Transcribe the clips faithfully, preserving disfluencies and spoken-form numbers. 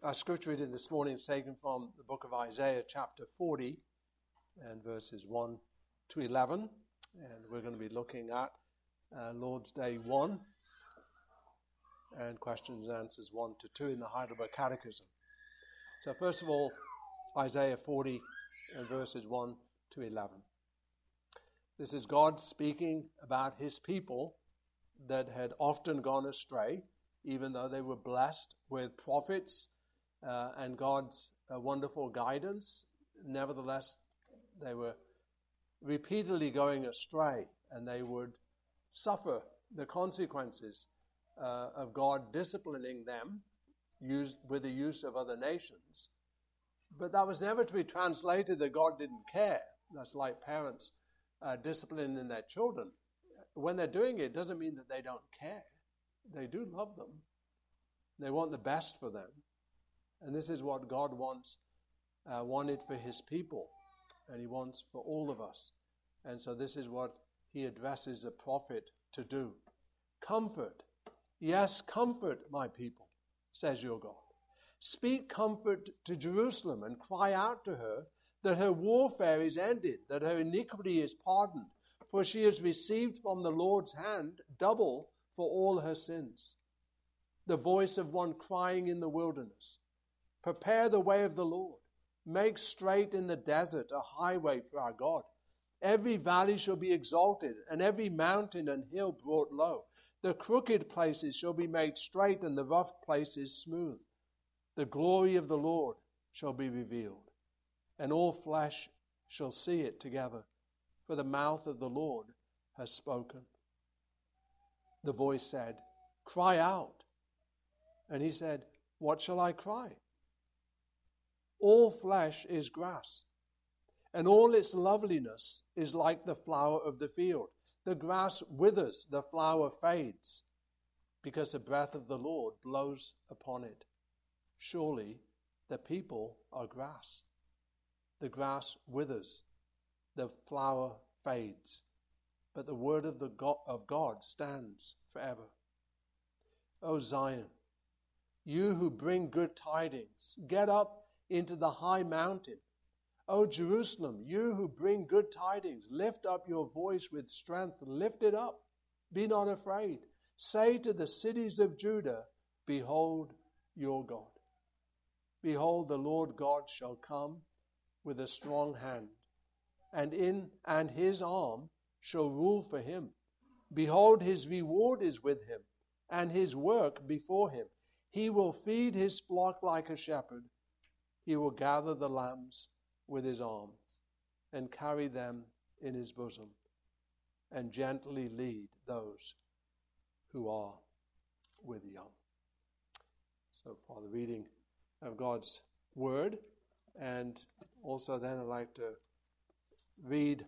Our scripture reading this morning is taken from the book of Isaiah, chapter forty, and verses one to eleven. And we're going to be looking at uh, Lord's Day one and questions and answers one to two in the Heidelberg Catechism. So first of all, Isaiah forty and verses one to eleven. This is God speaking about his people that had often gone astray, even though they were blessed with prophets uh, and God's uh, wonderful guidance. Nevertheless, they were repeatedly going astray, and they would suffer the consequences uh, of God disciplining them used with the use of other nations. But that was never to be translated that God didn't care. That's like parents uh, disciplining their children. When they're doing it, it doesn't mean that they don't care. They do love them. They want the best for them. And this is what God wants, uh, wanted for his people. And he wants for all of us. And so this is what he addresses a prophet to do. Comfort. Yes, comfort my people, says your God. Speak comfort to Jerusalem and cry out to her that her warfare is ended, that her iniquity is pardoned, for she has received from the Lord's hand double for all her sins. The voice of one crying in the wilderness, prepare the way of the Lord. Make straight in the desert a highway for our God. Every valley shall be exalted, and every mountain and hill brought low. The crooked places shall be made straight, and the rough places smooth. The glory of the Lord shall be revealed, and all flesh shall see it together, for the mouth of the Lord has spoken. The voice said, cry out. And he said, what shall I cry? All flesh is grass, and all its loveliness is like the flower of the field. The grass withers, the flower fades, because the breath of the Lord blows upon it. Surely the people are grass. The grass withers, the flower fades, but the word of the God, of God stands forever. O Zion, you who bring good tidings, get up into the high mountain. O Jerusalem, you who bring good tidings, lift up your voice with strength, lift it up, be not afraid. Say to the cities of Judah, behold your God. Behold, the Lord God shall come with a strong hand, and in and his arm shall rule for him. Behold, his reward is with him, and his work before him. He will feed his flock like a shepherd. He will gather the lambs with his arms and carry them in his bosom, and gently lead those who are with young. So far, the reading of God's word. And also then I'd like to read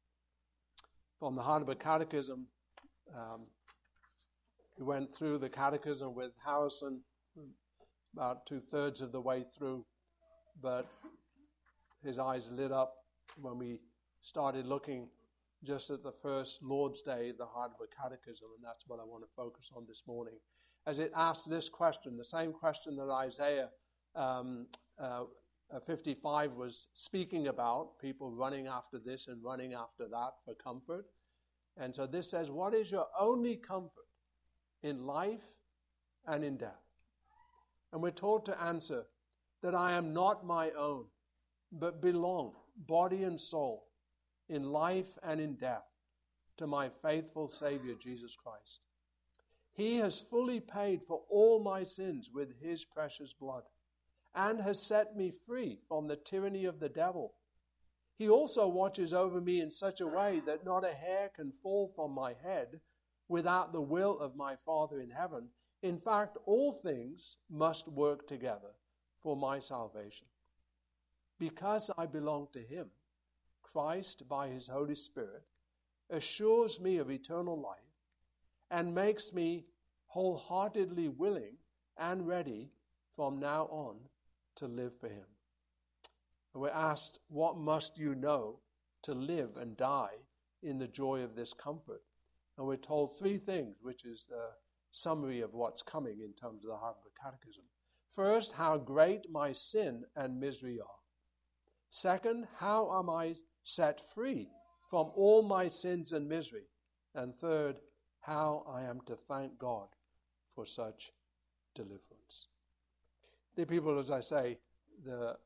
from the Heidelberg Catechism. Um, we went through the catechism with Harrison about two-thirds of the way through, but his eyes lit up when we started looking just at the first Lord's Day, the Heidelberg Catechism, and that's what I want to focus on this morning. As it asks this question, the same question that Isaiah um, uh, fifty-five was speaking about, people running after this and running after that for comfort. And so this says, what is your only comfort in life and in death? And we're told to answer that I am not my own, but belong, body and soul, in life and in death, to my faithful Savior, Jesus Christ. He has fully paid for all my sins with his precious blood, and has set me free from the tyranny of the devil. He also watches over me in such a way that not a hair can fall from my head without the will of my Father in heaven. In fact, all things must work together for my salvation. Because I belong to him, Christ, by his Holy Spirit, assures me of eternal life and makes me wholeheartedly willing and ready from now on to live for him. And we're asked, what must you know to live and die in the joy of this comfort? And we're told three things, which is the summary of what's coming in terms of the Heidelberg Catechism. First, how great my sin and misery are. Second, how am I set free from all my sins and misery? And third, how I am to thank God for such deliverance. Dear people, as I say, the,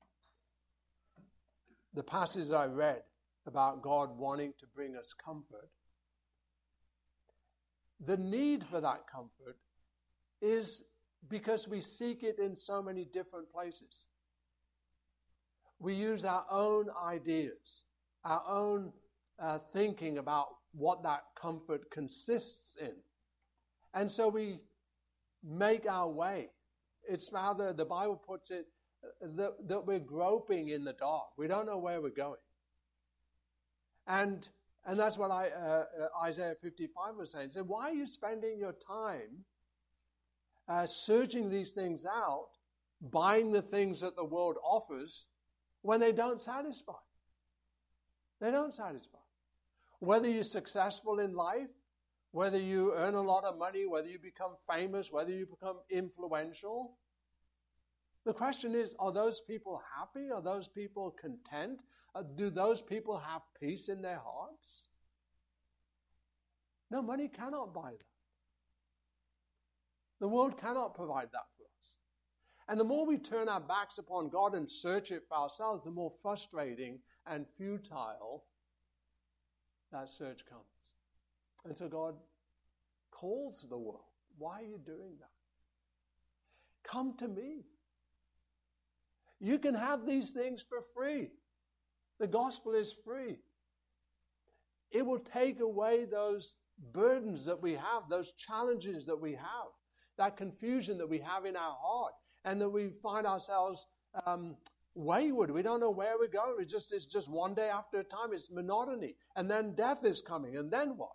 the passage I read about God wanting to bring us comfort, the need for that comfort is because we seek it in so many different places. We use our own ideas, our own uh, thinking about what that comfort consists in. And so we make our way. It's rather, the Bible puts it, uh, that, that we're groping in the dark. We don't know where we're going. And and that's what I, uh, uh, Isaiah fifty-five was saying. So why are you spending your time uh, searching these things out, buying the things that the world offers, when they don't satisfy? They don't satisfy. Whether you're successful in life, whether you earn a lot of money, whether you become famous, whether you become influential, the question is, are those people happy? Are those people content? Uh, do those people have peace in their hearts? No, money cannot buy that. The world cannot provide that for us. And the more we turn our backs upon God and search it for ourselves, the more frustrating and futile that search comes. And so God calls the world. Why are you doing that? Come to me. You can have these things for free. The gospel is free. It will take away those burdens that we have, those challenges that we have, that confusion that we have in our heart, and that we find ourselves um, wayward. We don't know where we're going. It's just, it's just one day after a time. It's monotony. And then death is coming. And then what?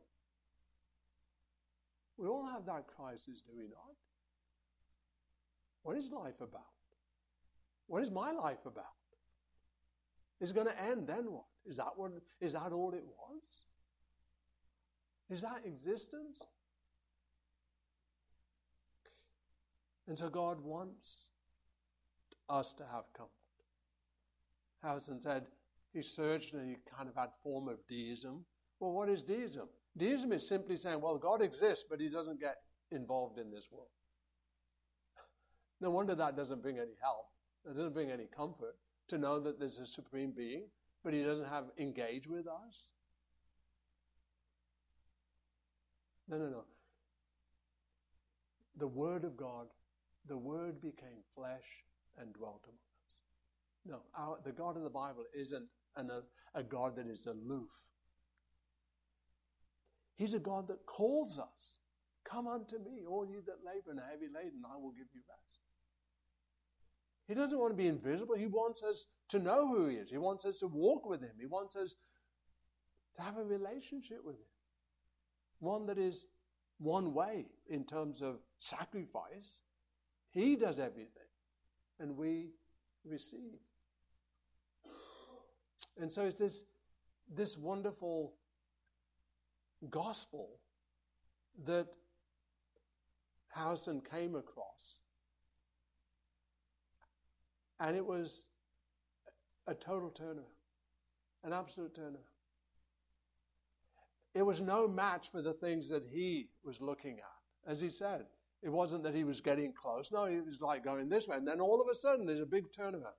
We all have that crisis, do we not? What is life about? What is my life about? Is it going to end? Then what? Is that what? Is that all it was? Is that existence? And so God wants us to have comfort. Howson said he searched and he kind of had form of deism. Well, what is deism? Deism is simply saying, well, God exists, but he doesn't get involved in this world. No wonder that doesn't bring any help. It doesn't bring any comfort to know that there's a supreme being, but he doesn't have engage with us. No, no, no. The Word of God, the Word became flesh and dwelt among us. No, our, the God of the Bible isn't an, a, a God that is aloof. He's a God that calls us. Come unto me, all you that labor and are heavy laden, I will give you rest. He doesn't want to be invisible. He wants us to know who he is. He wants us to walk with him. He wants us to have a relationship with him. One that is one way in terms of sacrifice. He does everything, and we receive. And so it's this, this wonderful gospel that Howson came across. And it was a total turnaround, an absolute turnaround. It was no match for the things that he was looking at. As he said, it wasn't that he was getting close. No, he was like going this way. And then all of a sudden, there's a big turnaround.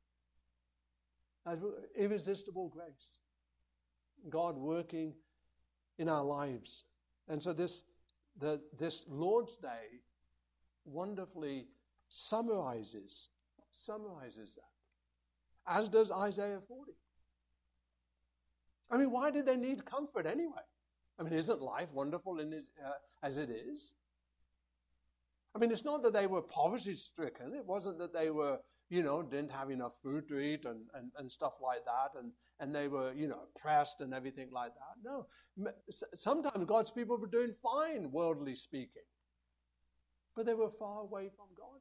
Irresistible grace. God working in our lives. And so this, the, this Lord's Day wonderfully summarizes summarizes that, as does Isaiah forty. I mean, why did they need comfort anyway? I mean, isn't life wonderful in it, uh, as it is? I mean, it's not that they were poverty-stricken. It wasn't that they were, you know, didn't have enough food to eat and, and, and stuff like that, and, and they were, you know, oppressed and everything like that. No. Sometimes God's people were doing fine, worldly speaking, but they were far away from God.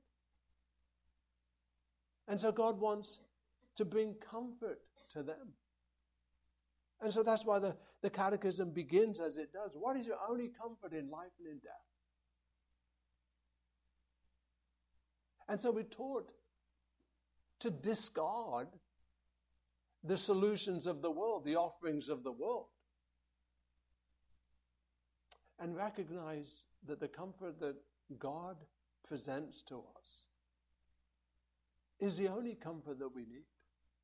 And so God wants to bring comfort to them. And so that's why the, the catechism begins as it does. What is your only comfort in life and in death? And so we're taught to discard the solutions of the world, the offerings of the world, and recognize that the comfort that God presents to us is the only comfort that we need.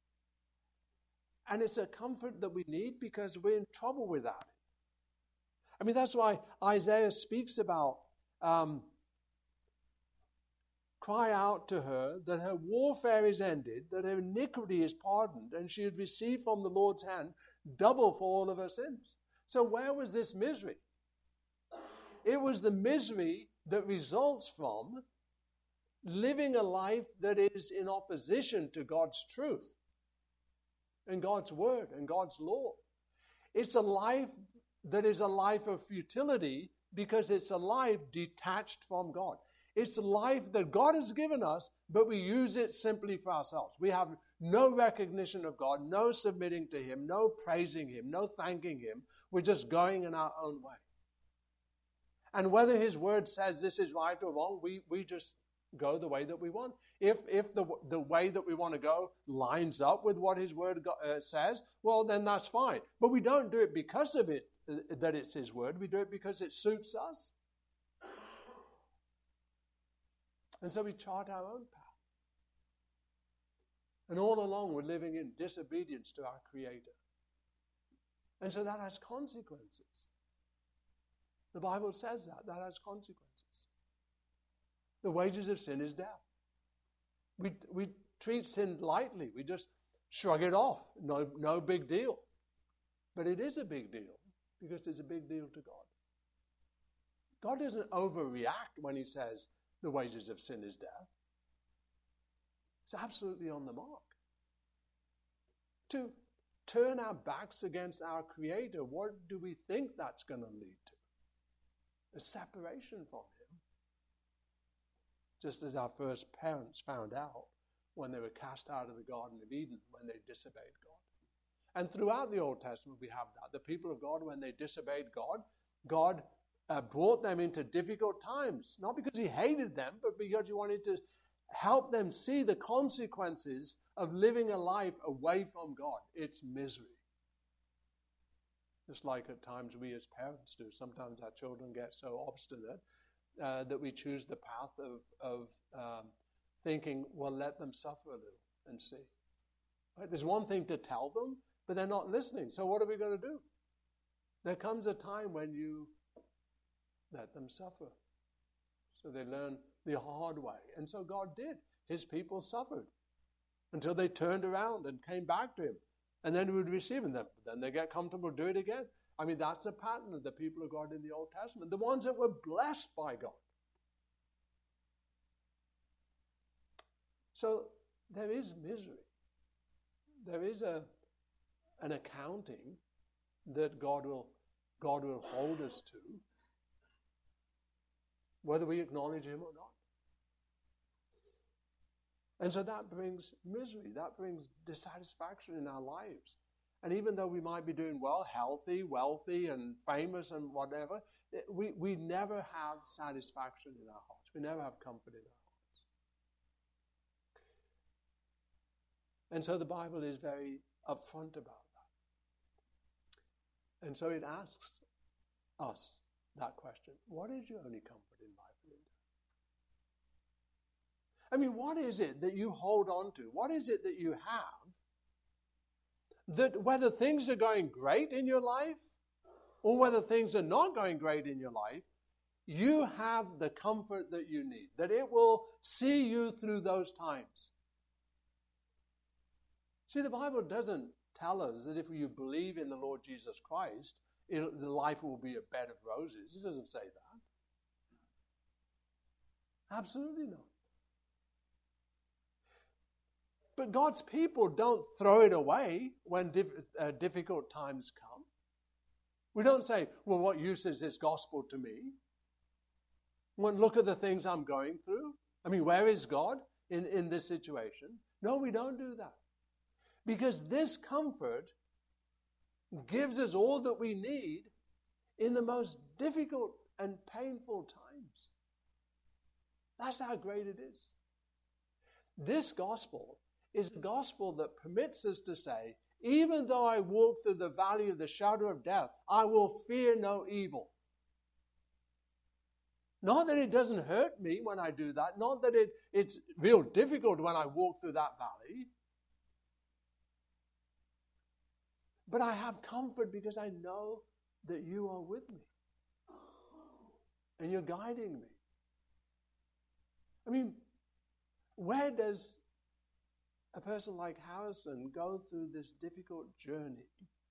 And it's a comfort that we need because we're in trouble without it. I mean, that's why Isaiah speaks about um, cry out to her that her warfare is ended, that her iniquity is pardoned, and she had received from the Lord's hand double for all of her sins. So where was this misery? It was the misery that results from living a life that is in opposition to God's truth and God's word and God's law. It's a life that is a life of futility because it's a life detached from God. It's a life that God has given us, but we use it simply for ourselves. We have no recognition of God, no submitting to Him, no praising Him, no thanking Him. We're just going in our own way. And whether His word says this is right or wrong, we, we just go the way that we want. If if the the way that we want to go lines up with what His word go, uh, says, well, then that's fine. But we don't do it because of it, uh, that it's His word. We do it because it suits us. And so we chart our own path. And all along we're living in disobedience to our Creator. And so that has consequences. The Bible says that. That has consequences. The wages of sin is death. We we treat sin lightly. We just shrug it off. No, no big deal. But it is a big deal because it's a big deal to God. God doesn't overreact when He says the wages of sin is death. It's absolutely on the mark. To turn our backs against our Creator, what do we think that's going to lead to? A separation from Him. Just as our first parents found out when they were cast out of the Garden of Eden, when they disobeyed God. And throughout the Old Testament we have that. The people of God, when they disobeyed God, God uh, brought them into difficult times. Not because He hated them, but because He wanted to help them see the consequences of living a life away from God. It's misery. Just like at times we as parents do. Sometimes our children get so obstinate uh, that we choose the path of, of um, thinking, well, let them suffer a little and see. Right? There's one thing to tell them, but they're not listening. So what are we going to do? There comes a time when you let them suffer. So they learn the hard way. And so God did. His people suffered until they turned around and came back to Him. And then we would receive them. Then they get comfortable, do it again. I mean, that's the pattern of the people of God in the Old Testament. The ones that were blessed by God. So there is misery. There is a an accounting that God will God will hold us to, whether we acknowledge Him or not. And so that brings misery. That brings dissatisfaction in our lives. And even though we might be doing well, healthy, wealthy, and famous and whatever, we, we never have satisfaction in our hearts. We never have comfort in our hearts. And so the Bible is very upfront about that. And so it asks us that question. What is your only comfort in life, Linda? I mean, what is it that you hold on to? What is it that you have that whether things are going great in your life or whether things are not going great in your life, you have the comfort that you need, that it will see you through those times? See, the Bible doesn't tell us that if you believe in the Lord Jesus Christ, it, the life will be a bed of roses. It doesn't say that. Absolutely not. But God's people don't throw it away when diff, uh, difficult times come. We don't say, well, what use is this gospel to me? Well, look at the things I'm going through. I mean, where is God in, in this situation? No, we don't do that. Because this comfort gives us all that we need in the most difficult and painful times. That's how great it is. this gospel is a gospel that permits us to say, even though I walk through the valley of the shadow of death, I will fear no evil. Not that it doesn't hurt me when I do that, not that it, it's real difficult when I walk through that valley, but I have comfort because I know that you are with me and you're guiding me. I mean, where does a person like Harrison go through this difficult journey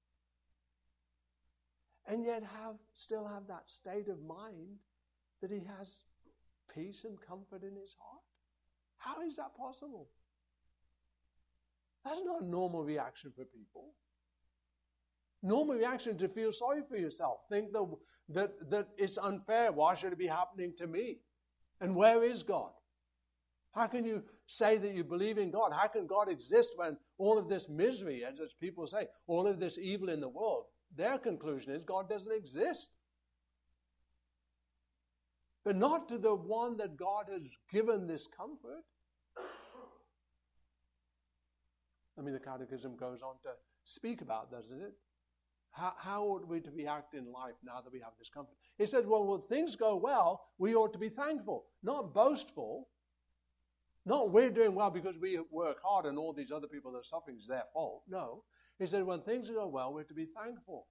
and yet have still have that state of mind that he has peace and comfort in his heart? How is that possible? That's not a normal reaction for people. Normal reaction to feel sorry for yourself. Think that, that, that it's unfair. Why should it be happening to me? And where is God? How can you say that you believe in God? How can God exist when all of this misery, as people say, all of this evil in the world, their conclusion is God doesn't exist. But not to the one that God has given this comfort. I mean, the Catechism goes on to speak about, doesn't it? How, how ought we to react in life now that we have this comfort? He said, well, when things go well, we ought to be thankful, not boastful. Not we're doing well because we work hard and all these other people that are suffering is their fault. No. He said when things go well, we're to be thankful.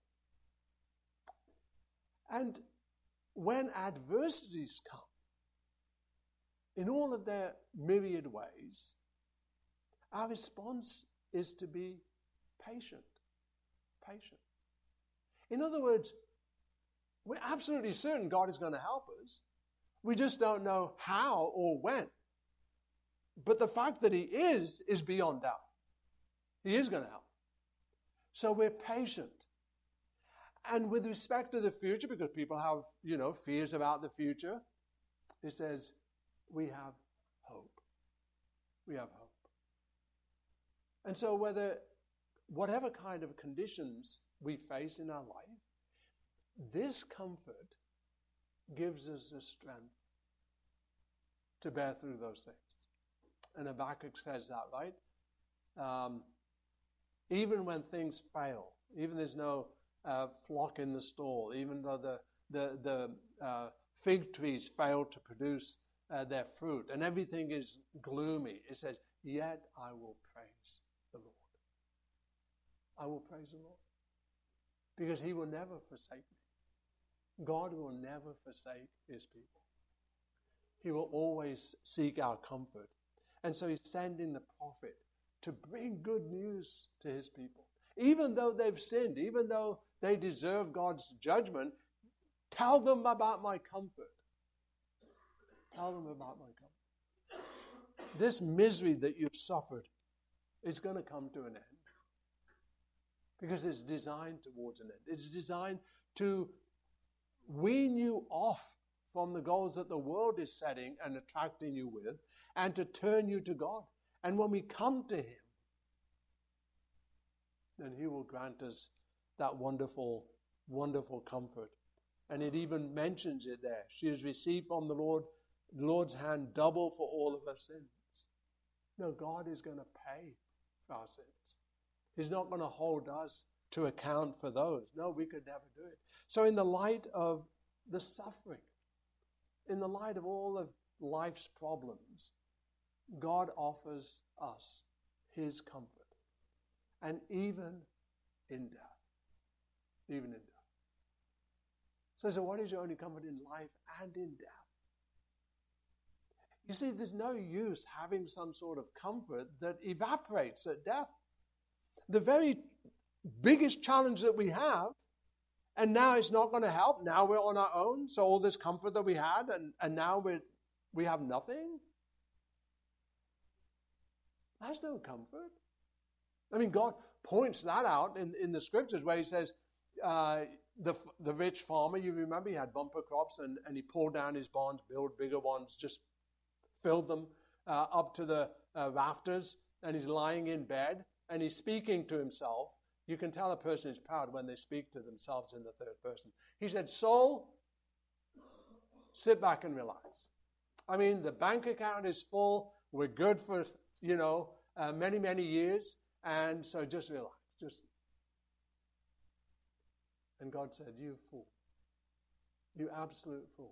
And when adversities come, in all of their myriad ways, our response is to be patient. Patient. In other words, we're absolutely certain God is going to help us. We just don't know how or when. But the fact that he is, is beyond doubt. He is going to help. So we're patient. And with respect to the future, because people have, you know, fears about the future, it says, we have hope. We have hope. And so whether, whatever kind of conditions we face in our life, this comfort gives us the strength to bear through those things. And Habakkuk says that, right? Um, even when things fail, even there's no uh, flock in the stall, even though the the the uh, fig trees fail to produce uh, their fruit, and everything is gloomy, it says, "Yet I will praise the Lord." I will praise the Lord because He will never forsake me. God will never forsake His people. He will always seek our comfort. And so He's sending the prophet to bring good news to His people. Even though they've sinned, even though they deserve God's judgment, tell them about my comfort. Tell them about my comfort. This misery that you've suffered is going to come to an end. Because it's designed towards an end. It's designed to wean you off from the goals that the world is setting and attracting you with, and to turn you to God. And when we come to Him, then He will grant us that wonderful, wonderful comfort. And it even mentions it there. She has received from the Lord, the Lord's hand double for all of her sins. No, God is going to pay for our sins. He's not going to hold us to account for those. No, we could never do it. So in the light of the suffering, in the light of all of life's problems, God offers us His comfort. And even in death. Even in death. So, so what is your only comfort in life and in death? You see, there's no use having some sort of comfort that evaporates at death. The very biggest challenge that we have, and now it's not going to help. Now we're on our own. So all this comfort that we had, and, and now we we have nothing. That's no comfort. I mean, God points that out in, in the scriptures where He says, uh, the the rich farmer, you remember, he had bumper crops, and, and he pulled down his barns, built bigger ones, just filled them uh, up to the uh, rafters, and he's lying in bed, and he's speaking to himself. You can tell a person is proud when they speak to themselves in the third person. He said, soul, sit back and relax. I mean, the bank account is full. We're good for you know, uh, many, many years. And so just relax. Just. And God said, you fool. You absolute fool.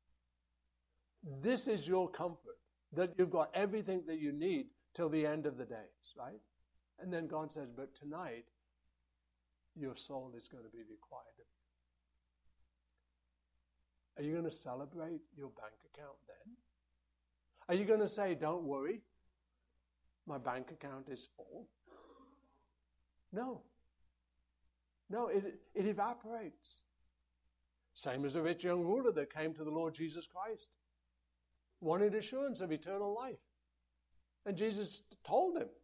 This is your comfort, that you've got everything that you need till the end of the days, right? And then God says, but tonight, your soul is going to be required of you. Are you going to celebrate your bank account then? Are you going to say, don't worry, my bank account is full? No. No, it, it evaporates. Same as a rich young ruler that came to the Lord Jesus Christ. Wanted assurance of eternal life. And Jesus told him.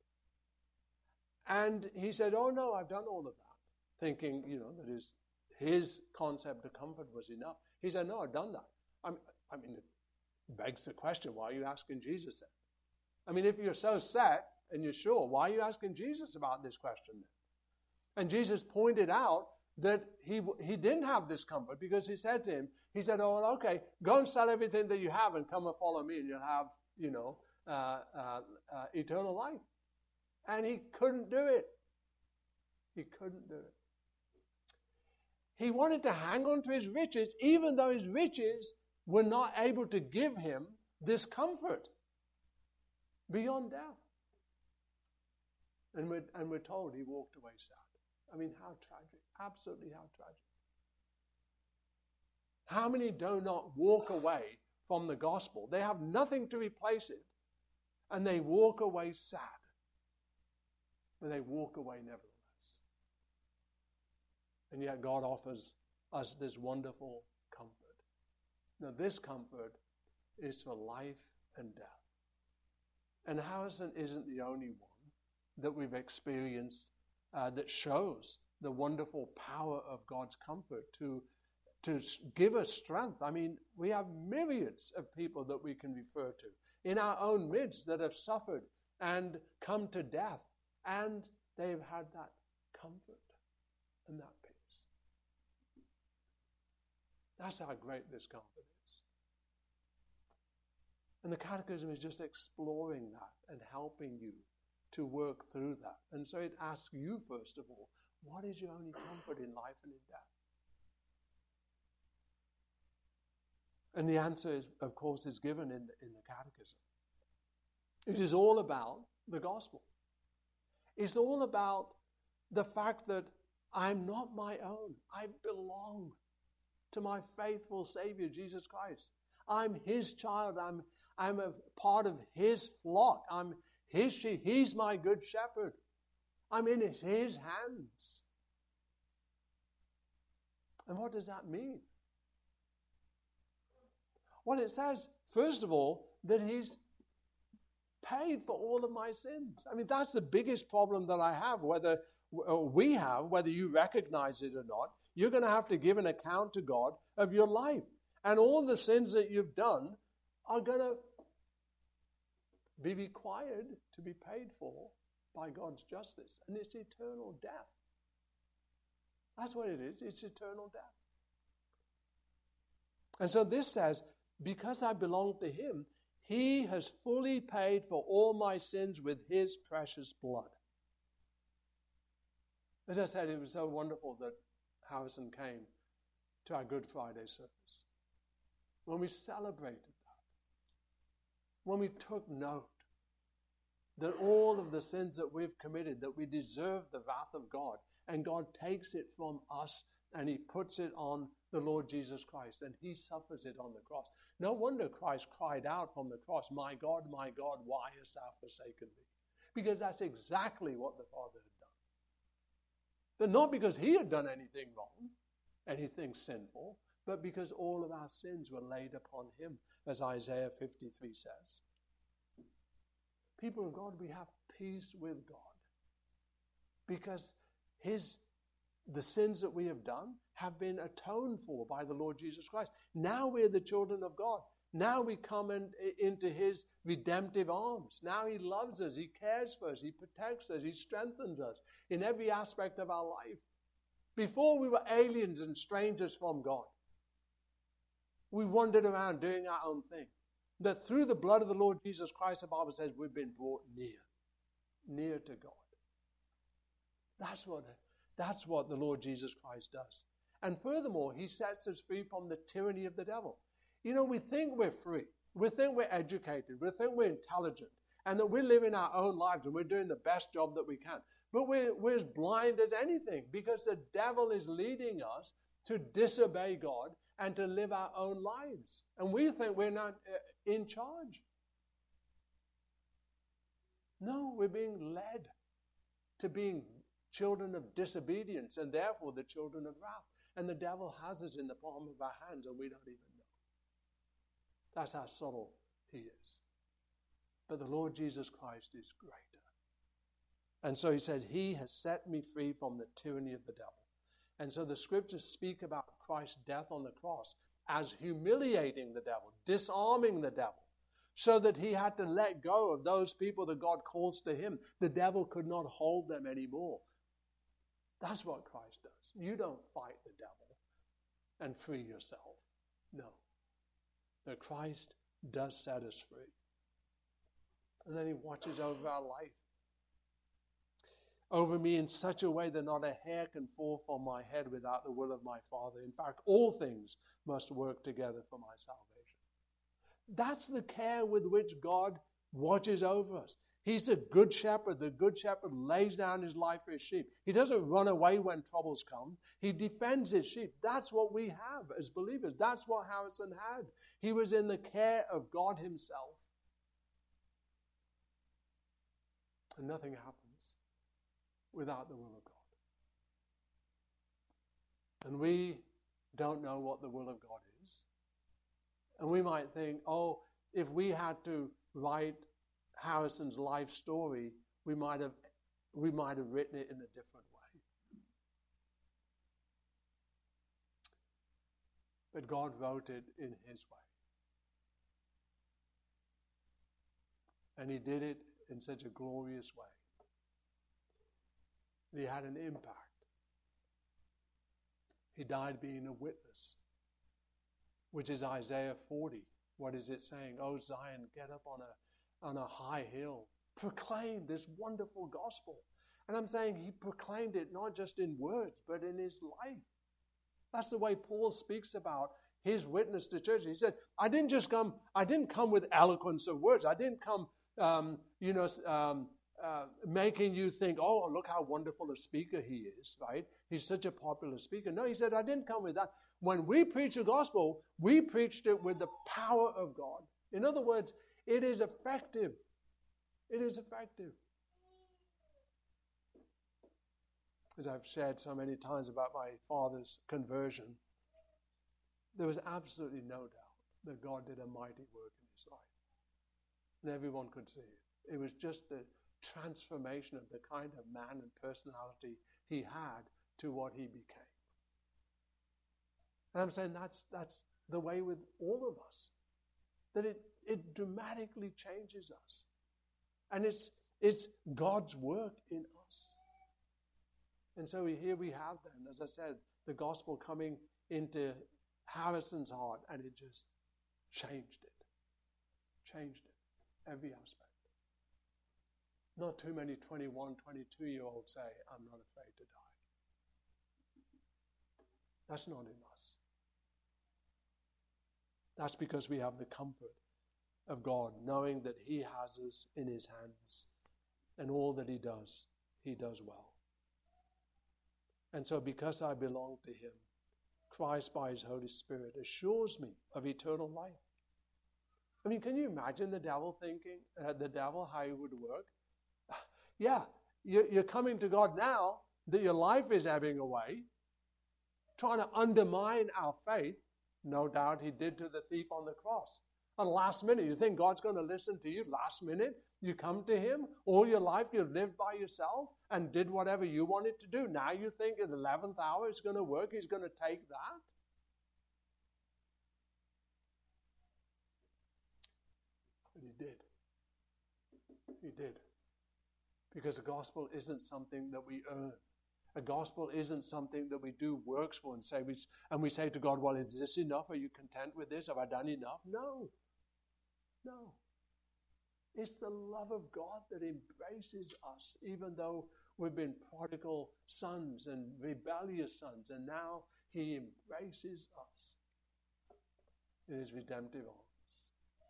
And he said, oh no, I've done all of that. Thinking, you know, that his, his concept of comfort was enough. He said, no, I've done that. I mean, I mean, it begs the question, why are you asking Jesus then? I mean, if you're so set and you're sure, why are you asking Jesus about this question then? And Jesus pointed out that he he didn't have this comfort because he said to him, he said, oh, okay, go and sell everything that you have and come and follow me and you'll have, you know, uh, uh, uh, eternal life. And he couldn't do it. He couldn't do it. He wanted to hang on to his riches, even though his riches were not able to give him this comfort beyond death. And we're, and we're told he walked away sad. I mean, how tragic. Absolutely how tragic. How many do not walk away from the gospel? They have nothing to replace it. And they walk away sad. But they walk away nevertheless. And yet God offers us this wonderful comfort. Now this comfort is for life and death. And Harrison isn't the only one that we've experienced Uh, that shows the wonderful power of God's comfort to, to give us strength. I mean, we have myriads of people that we can refer to in our own midst that have suffered and come to death, and they've had that comfort and that peace. That's how great this comfort is. And the Catechism is just exploring that and helping you to work through that. And so it asks you, first of all, what is your only comfort in life and in death? And the answer, is, of course, is given in the, in the Catechism. It is all about the gospel. It's all about the fact that I'm not my own. I belong to my faithful Savior, Jesus Christ. I'm His child. I'm, I'm a part of His flock. I'm His sheep. He's my good shepherd. I'm in his, his hands. And what does that mean? Well, it says, first of all, that he's paid for all of my sins. I mean, that's the biggest problem that I have, whether we have, whether you recognize it or not. You're going to have to give an account to God of your life. And all the sins that you've done are going to be required to be paid for by God's justice. And it's eternal death. That's what it is. It's eternal death. And so this says, because I belong to Him, He has fully paid for all my sins with His precious blood. As I said, it was so wonderful that Harrison came to our Good Friday service. When we celebrated that, when we took note that all of the sins that we've committed, that we deserve the wrath of God, and God takes it from us and He puts it on the Lord Jesus Christ, and He suffers it on the cross. No wonder Christ cried out from the cross, my God, my God, why hast thou forsaken me? Because that's exactly what the Father had done. But not because He had done anything wrong, anything sinful, but because all of our sins were laid upon Him, as Isaiah fifty-three says. People of God, we have peace with God because His, the sins that we have done have been atoned for by the Lord Jesus Christ. Now we're the children of God. Now we come in, into His redemptive arms. Now He loves us. He cares for us. He protects us. He strengthens us in every aspect of our life. Before we were aliens and strangers from God. We wandered around doing our own thing. That through the blood of the Lord Jesus Christ, the Bible says, we've been brought near, near to God. That's what, that's what the Lord Jesus Christ does. And furthermore, he sets us free from the tyranny of the devil. You know, we think we're free. We think we're educated. We think we're intelligent. And that we're living our own lives and we're doing the best job that we can. But we're, we're as blind as anything because the devil is leading us to disobey God and to live our own lives. And we think we're not uh, in charge. No, we're being led to being children of disobedience and therefore the children of wrath. And the devil has us in the palm of our hands and we don't even know. That's how subtle he is. But the Lord Jesus Christ is greater. And so he said, he has set me free from the tyranny of the devil. And so the scriptures speak about Christ's death on the cross as humiliating the devil, disarming the devil, so that he had to let go of those people that God calls to him. The devil could not hold them anymore. That's what Christ does. You don't fight the devil and free yourself. No. No, Christ does set us free. And then he watches over our life. Over me in such a way that not a hair can fall from my head without the will of my Father. In fact, all things must work together for my salvation. That's the care with which God watches over us. He's a good shepherd. The good shepherd lays down his life for his sheep. He doesn't run away when troubles come. He defends his sheep. That's what we have as believers. That's what Harrison had. He was in the care of God himself. And nothing happens without the will of God. And we don't know what the will of God is. And we might think, oh, if we had to write Harrison's life story, we might have we might have written it in a different way. But God wrote it in his way. And he did it in such a glorious way. He had an impact. He died being a witness, which is Isaiah forty. What is it saying? Oh, Zion, get up on a, on a high hill. Proclaim this wonderful gospel. And I'm saying he proclaimed it not just in words, but in his life. That's the way Paul speaks about his witness to church. He said, I didn't just come, I didn't come with eloquence of words. I didn't come, um, you know, um, Uh, making you think, oh, look how wonderful a speaker he is, right? He's such a popular speaker. No, he said, I didn't come with that. When we preach the gospel, we preached it with the power of God. In other words, it is effective. It is effective. As I've shared so many times about my father's conversion, there was absolutely no doubt that God did a mighty work in his life. And everyone could see it. It was just the transformation of the kind of man and personality he had to what he became. And I'm saying that's that's the way with all of us. That it, it dramatically changes us. And it's it's God's work in us. And so here we have then, as I said, the gospel coming into Harrison's heart, and it just changed it. Changed it. Every aspect. Not too many twenty-one, twenty-two-year-olds say, I'm not afraid to die. That's not in us. That's because we have the comfort of God, knowing that he has us in his hands, and all that he does, he does well. And so because I belong to him, Christ by his Holy Spirit assures me of eternal life. I mean, can you imagine the devil thinking, uh, the devil, how he would work? Yeah, you're coming to God now that your life is ebbing away, trying to undermine our faith. No doubt he did to the thief on the cross. At the last minute, you think God's going to listen to you? Last minute, you come to him. All your life you lived by yourself and did whatever you wanted to do. Now you think in the eleventh hour it's going to work. He's going to take that. But he did. He did. Because the gospel isn't something that we earn. A gospel isn't something that we do works for and say we, and we say to God, well, is this enough? Are you content with this? Have I done enough? No. No. It's the love of God that embraces us, even though we've been prodigal sons and rebellious sons, and now he embraces us in his redemptive arms.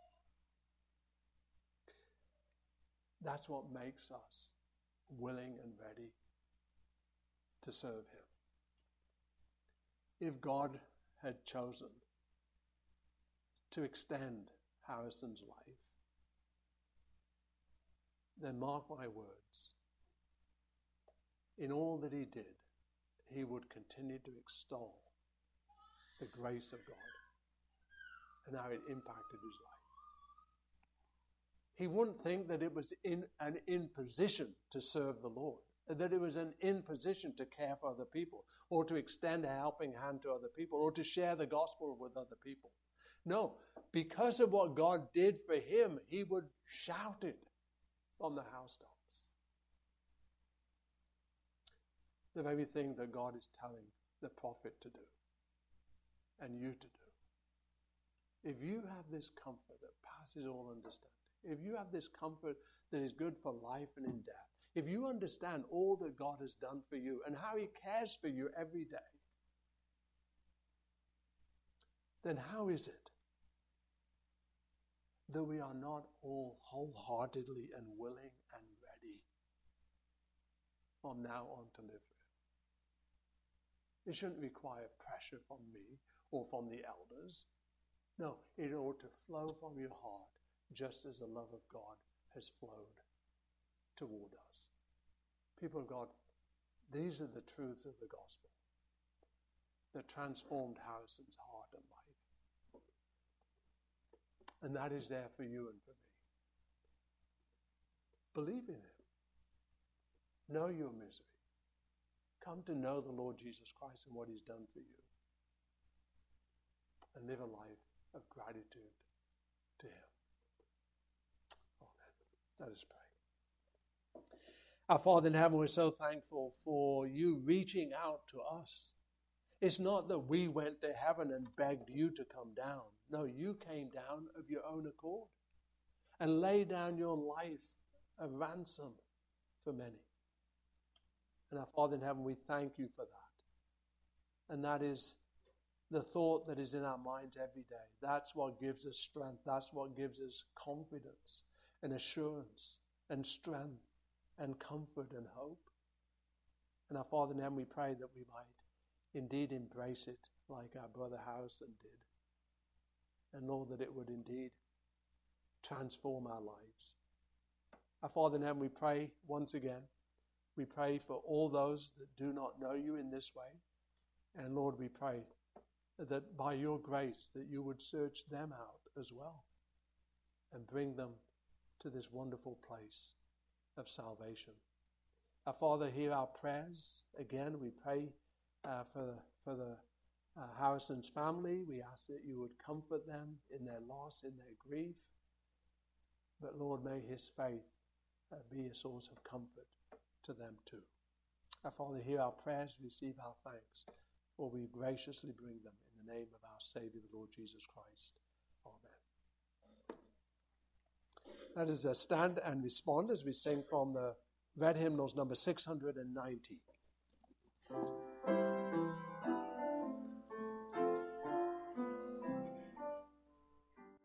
That's what makes us willing and ready to serve him. If God had chosen to extend Harrison's life, then mark my words, in all that he did, he would continue to extol the grace of God and how it impacted his life. He wouldn't think that it was in an imposition to serve the Lord, that it was an imposition to care for other people, or to extend a helping hand to other people, or to share the gospel with other people. No, because of what God did for him, he would shout it from the housetops. The very thing that God is telling the prophet to do, and you to do. If you have this comfort that passes all understanding, if you have this comfort that is good for life and in death, if you understand all that God has done for you and how he cares for you every day, then how is it that we are not all wholeheartedly and willing and ready from now on to live for him? It shouldn't require pressure from me or from the elders. No, it ought to flow from your heart, just as the love of God has flowed toward us. People of God, these are the truths of the gospel that transformed Harrison's heart and life. And that is there for you and for me. Believe in him. Know your misery. Come to know the Lord Jesus Christ and what he's done for you. And live a life of gratitude to him. Amen. Let us pray. Our Father in heaven, we're so thankful for you reaching out to us. It's not that we went to heaven and begged you to come down. No, you came down of your own accord and laid down your life a ransom for many. And our Father in heaven, we thank you for that. And that is the thought that is in our minds every day. That's what gives us strength. That's what gives us confidence and assurance and strength and comfort and hope. And our Father in heaven, we pray that we might indeed embrace it like our brother Harrison did. And Lord, that it would indeed transform our lives. Our Father in heaven, we pray once again, we pray for all those that do not know you in this way. And Lord, we pray that by your grace that you would search them out as well and bring them to this wonderful place of salvation. Our Father, hear our prayers. Again, we pray uh, for, for the uh, Harrison's family. We ask that you would comfort them in their loss, in their grief. But Lord, may his faith uh, be a source of comfort to them too. Our Father, hear our prayers, receive our thanks, for we graciously bring them in the name of our Savior, the Lord Jesus Christ. Amen. Let us uh, stand and respond as we sing from the Red Hymnals number six hundred ninety.